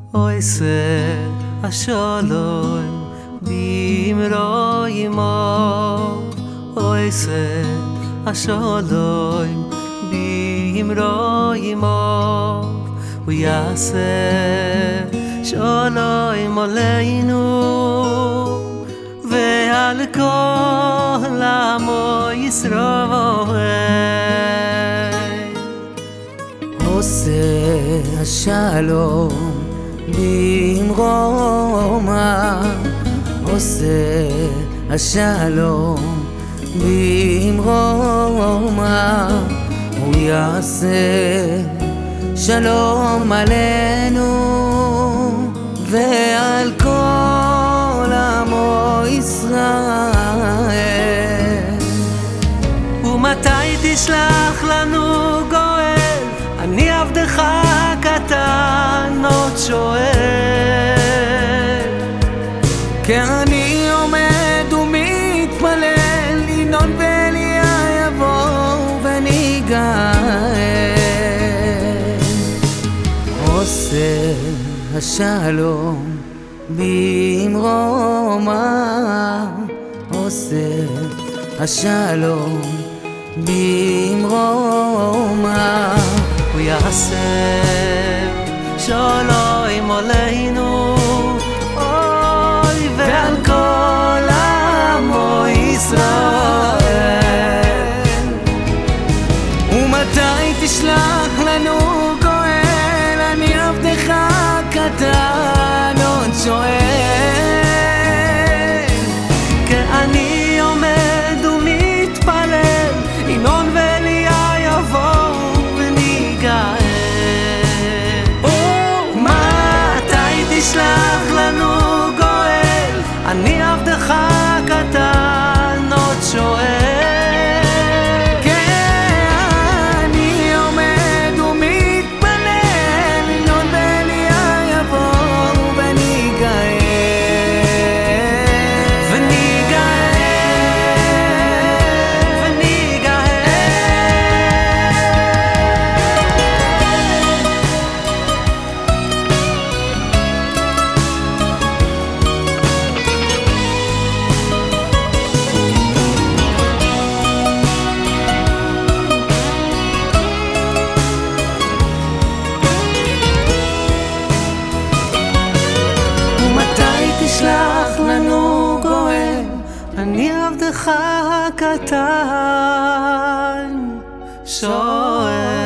Oise השלום באמרו Oise השלום באמרו הוא יעשה שלום עלינו ועל כל עמו ישראל עושה השלום במרומה עושה השלום במרומה הוא יעשה שלום עלינו ועל כל עמו ישראל ומתי תשלח לנו גואל אני עבדך הקטן עוד שואל כי אני עומד ומתפלל ינון ואליה יבוא וניגאל עושה השלום במרומה עושה השלום במרומה הוא יעשה שלום עלינו אוי ועל כל עמו ישראל ומתי תשלח לנו גואל אני עבדך הקטן עוד שואל כי אני עומד ומתפלל ינון ואליה יבואו וניגאל מתי תשלח לנו גואל אני עבדך הקטן עוד שואל תשלח לנו גואל אני עבדך הקטן שואל